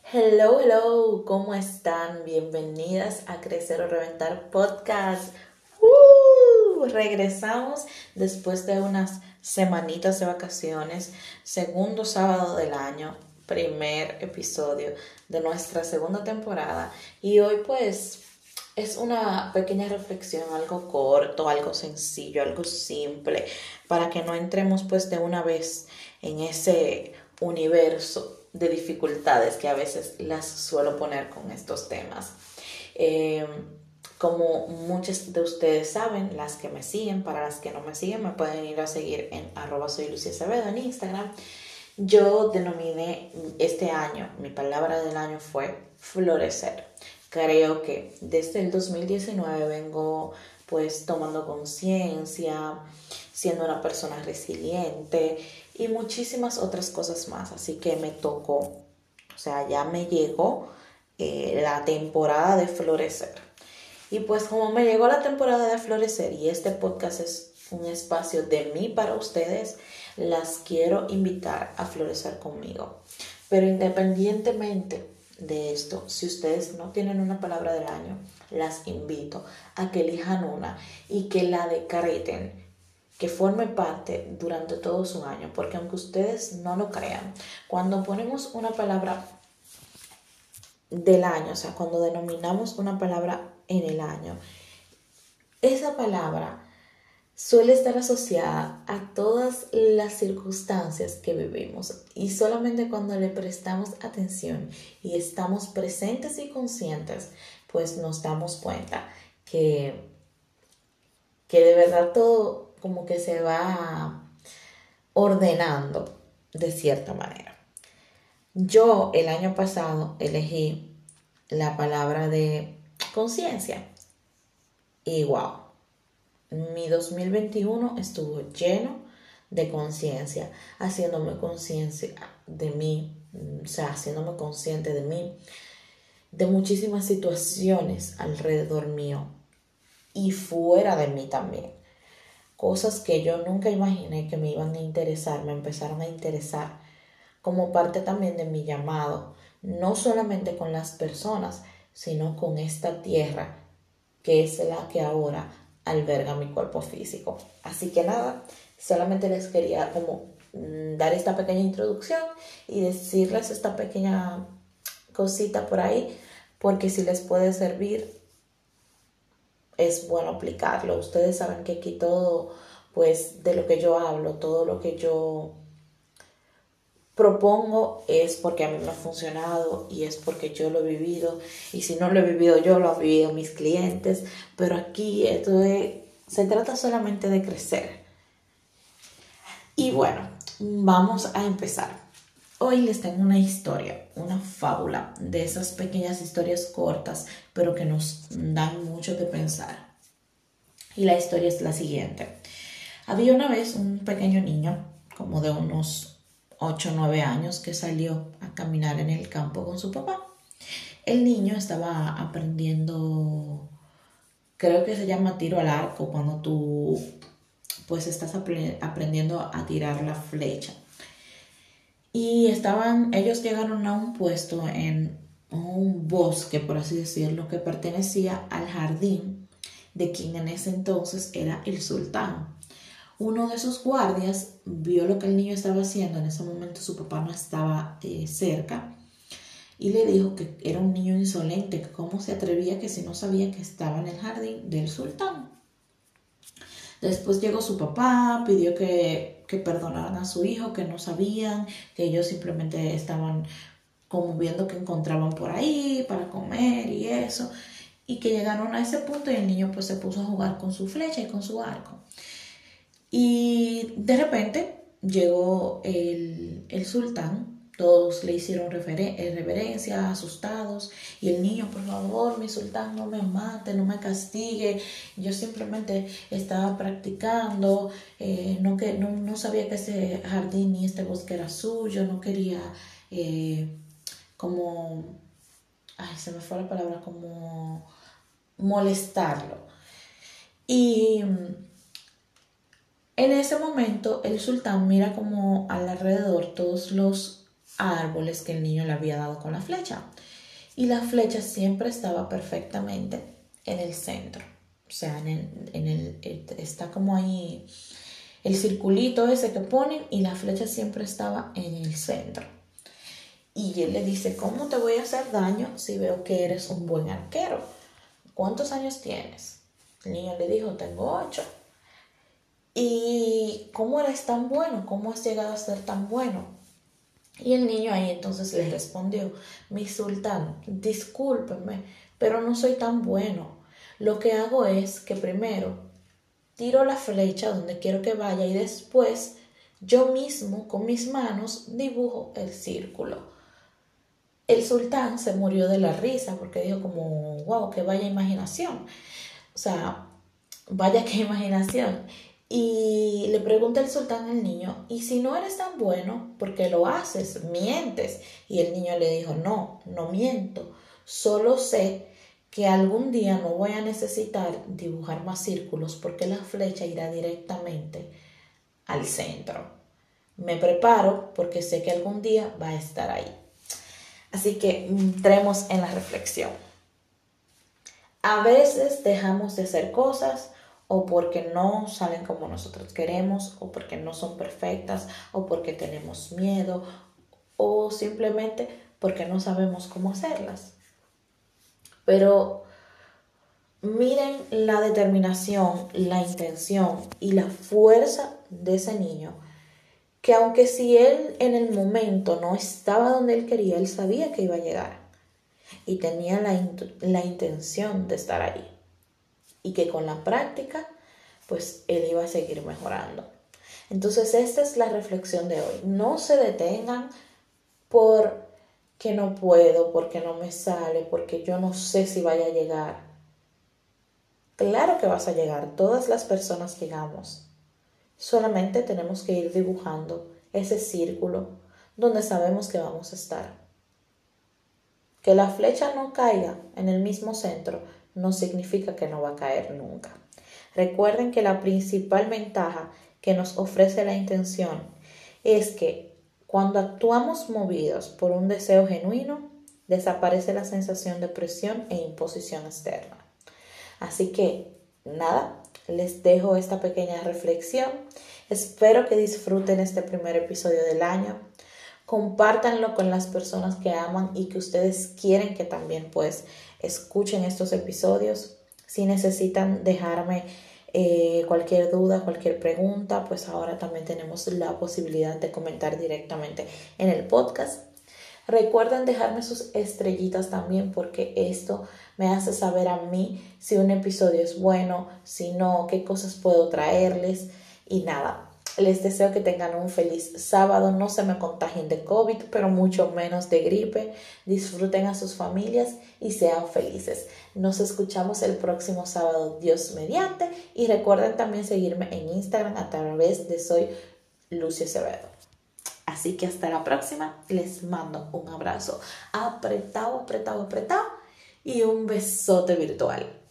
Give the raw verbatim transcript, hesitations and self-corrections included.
Hello, hello, ¿cómo están? Bienvenidas a Crecer o Reventar Podcast. ¡Uh! Regresamos después de unas semanitas de vacaciones, segundo sábado del año, primer episodio de nuestra segunda temporada. Y hoy pues es una pequeña reflexión, algo corto, algo sencillo, algo simple, para que no entremos pues de una vez en ese universo de dificultades que a veces las suelo poner con estos temas. Eh, como muchos de ustedes saben, las que me siguen, para las que no me siguen, me pueden ir a seguir en arroba soy Lucia Acevedo en Instagram. Yo denominé este año, mi palabra del año fue florecer. Creo que desde el dos mil diecinueve vengo pues tomando conciencia, siendo una persona resiliente y muchísimas otras cosas más. Así que me tocó, o sea, ya me llegó eh, la temporada de florecer. Y pues como me llegó la temporada de florecer y este podcast es un espacio de mí para ustedes, las quiero invitar a florecer conmigo. Pero independientemente de esto, si ustedes no tienen una palabra del año, las invito a que elijan una y que la decreten, que forme parte durante todo su año, porque aunque ustedes no lo crean, cuando ponemos una palabra del año, o sea, cuando denominamos una palabra en el año, esa palabra suele estar asociada a todas las circunstancias que vivimos y solamente cuando le prestamos atención y estamos presentes y conscientes, pues nos damos cuenta que, que de verdad todo como que se va ordenando de cierta manera. Yo el año pasado elegí la palabra de conciencia y wow, mi dos mil veintiuno estuvo lleno de conciencia, haciéndome conciencia de mí, o sea, haciéndome consciente de mí, de muchísimas situaciones alrededor mío y fuera de mí también. Cosas que yo nunca imaginé que me iban a interesar, me empezaron a interesar como parte también de mi llamado, no solamente con las personas, sino con esta tierra que es la que ahora alberga mi cuerpo físico. Así que nada, solamente les quería como mm, dar esta pequeña introducción y decirles esta pequeña cosita por ahí, porque si les puede servir, es bueno aplicarlo. Ustedes saben que aquí todo, pues de lo que yo hablo, todo lo que yo propongo es porque a mí me ha funcionado y es porque yo lo he vivido, y si no lo he vivido yo, lo han vivido mis clientes, pero aquí esto es, se trata solamente de crecer. Y bueno, vamos a empezar. Hoy les tengo una historia, una fábula, de esas pequeñas historias cortas, pero que nos dan mucho que pensar. Y la historia es la siguiente. Había una vez un pequeño niño, como de unos ocho o nueve años, que salió a caminar en el campo con su papá. El niño estaba aprendiendo, creo que se llama tiro al arco, cuando tú pues estás aprendiendo a tirar la flecha. Y estaban, ellos llegaron a un puesto en un bosque, por así decirlo, que pertenecía al jardín de quien en ese entonces era el sultán. Uno de esos guardias vio lo que el niño estaba haciendo. En ese momento su papá no estaba eh, cerca y le dijo que era un niño insolente, que cómo se atrevía, que si no sabía que estaba en el jardín del sultán. Después llegó su papá, pidió que, que perdonaran a su hijo, que no sabían, que ellos simplemente estaban como viendo que encontraban por ahí para comer y eso, y que llegaron a ese punto y el niño pues se puso a jugar con su flecha y con su arco. Y de repente llegó el, el sultán, todos le hicieron reverencia, asustados, y el niño, por favor, mi sultán, no me mate, no me castigue, yo simplemente estaba practicando, eh, no, que, no, no sabía que ese jardín ni este bosque era suyo, no quería eh, como, ay, se me fue la palabra, como molestarlo. Y en ese momento el sultán mira como alrededor todos los árboles que el niño le había dado con la flecha. Y la flecha siempre estaba perfectamente en el centro. O sea, en el, en el, está como ahí el circulito ese que ponen y la flecha siempre estaba en el centro. Y él le dice, ¿cómo te voy a hacer daño si veo que eres un buen arquero? ¿Cuántos años tienes? El niño le dijo, tengo ocho. ¿Y cómo eres tan bueno? ¿Cómo has llegado a ser tan bueno? Y el niño ahí entonces le respondió, mi sultán, discúlpeme, pero no soy tan bueno. Lo que hago es que primero tiro la flecha donde quiero que vaya y después yo mismo con mis manos dibujo el círculo. El sultán se murió de la risa porque dijo como, wow, que vaya imaginación. O sea, vaya que imaginación. Y le pregunta el sultán al niño, ¿y si no eres tan bueno, por qué lo haces? ¿Mientes? Y el niño le dijo, no, no miento. Solo sé que algún día no voy a necesitar dibujar más círculos porque la flecha irá directamente al centro. Me preparo porque sé que algún día va a estar ahí. Así que entremos en la reflexión. A veces dejamos de hacer cosas o porque no salen como nosotros queremos, o porque no son perfectas, o porque tenemos miedo, o simplemente porque no sabemos cómo hacerlas. Pero miren la determinación, la intención y la fuerza de ese niño, que aunque si él en el momento no estaba donde él quería, él sabía que iba a llegar y tenía la, la intención de estar ahí, y que con la práctica pues él iba a seguir mejorando. Entonces esta es la reflexión de hoy. No se detengan por que no puedo, porque no me sale, porque yo no sé si vaya a llegar. Claro que vas a llegar, todas las personas llegamos. Solamente tenemos que ir dibujando ese círculo donde sabemos que vamos a estar. Que la flecha no caiga en el mismo centro no significa que no va a caer nunca. Recuerden que la principal ventaja que nos ofrece la intención es que cuando actuamos movidos por un deseo genuino, desaparece la sensación de presión e imposición externa. Así que, nada, les dejo esta pequeña reflexión. Espero que disfruten este primer episodio del año. Compártanlo con las personas que aman y que ustedes quieren que también pues escuchen estos episodios. Si necesitan dejarme eh, cualquier duda, cualquier pregunta, pues ahora también tenemos la posibilidad de comentar directamente en el podcast. Recuerden dejarme sus estrellitas también, porque esto me hace saber a mí si un episodio es bueno, si no, qué cosas puedo traerles. Y nada, les deseo que tengan un feliz sábado. No se me contagien de COVID, pero mucho menos de gripe. Disfruten a sus familias y sean felices. Nos escuchamos el próximo sábado, Dios mediante. Y recuerden también seguirme en Instagram a través de Soy Lucio Acevedo. Así que hasta la próxima, les mando un abrazo apretado, apretado, apretado y un besote virtual.